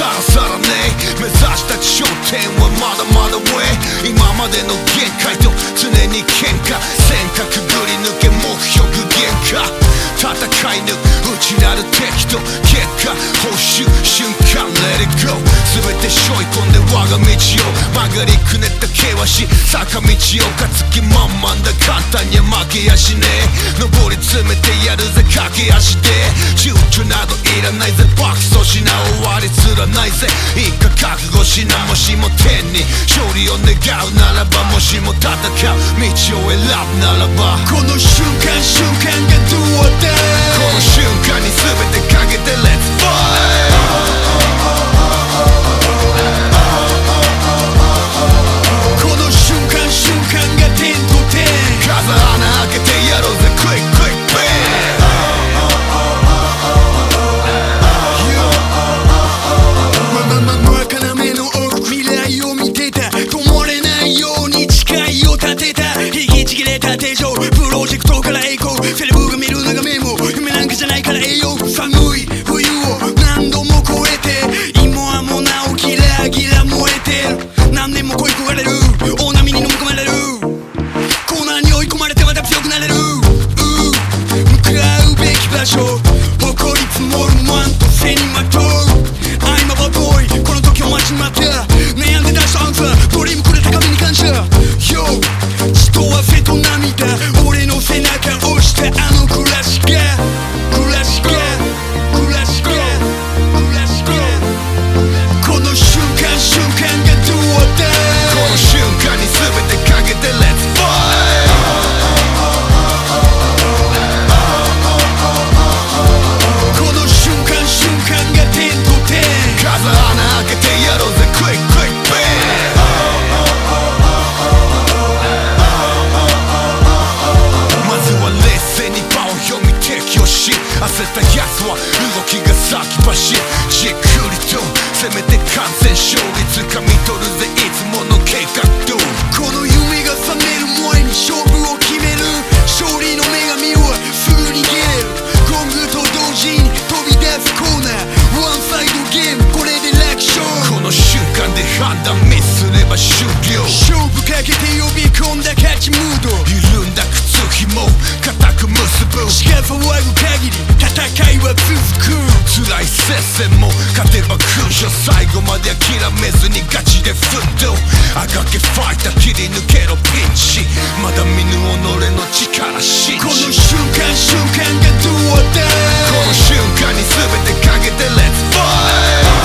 さらさらね目指した頂点はまだまだ上今までの限界と常に喧嘩線かくぐり抜け目標具現化戦い抜く内なる敵と結果報酬瞬間 Let it go 全て背負い込んで我が道を曲がりくねった険しい坂道を担ぎ満々だ簡単には負けやしねえ上り詰めてやるぜ駆け足で躊躇などいらないぜ爆走しな終わりすらないぜいいか覚悟しなもしも天に勝利を願うならばもしも戦う道を選ぶならばこの瞬間瞬間が Do or die この瞬間に全てかけて Let's fightこの瞬間瞬間が点と点風穴開けてやろうぜ Quick quick bang要の奥未来を見てた止まれないように誓いを立てた引きちぎれた手錠プロジェクトから栄光セレブが見る眺めも夢なんかじゃないから栄養寒い冬を何度も越えて今はもうなおギラギラ燃えてる何年も恋焦がれる大波に飲み込まれるコーナーに追い込まれてまた強くなれる向かうべき場所誇り積もるマンと背にまとうI'm a bad boy この時を待ちに待った悩んで出したアンサードリームくれた神に感謝 Yo 血と汗と涙俺の背中押したあの暮らしがこの瞬間瞬間が Do or die この瞬間に全てかけて Let's fight この瞬間瞬間が点と点風穴開けてやろうぜ Quick quick bang まずは冷静に場を読み敵をし焦った奴は動きが先走りじっくりと攻めて完全勝利掴み取るぜいつもの計画通りこの夢が覚める前に勝負を決める勝利の女神はすぐ逃げるゴングと同時に飛び出すコーナーワンサイドゲームこれで楽勝この瞬間で判断ミスすれば終了勝負かけて呼び込んだ勝ちムード緩んだ靴紐固く結ぶ血が騒ぐ限り戦いは続く辛い接戦も勝てば勲章最後まで諦めずにガチで奮闘あがけファイター切り抜けろピンチまだ見ぬ己の力信じこの瞬間瞬間が Do or die この瞬間に全てかけて Let's fight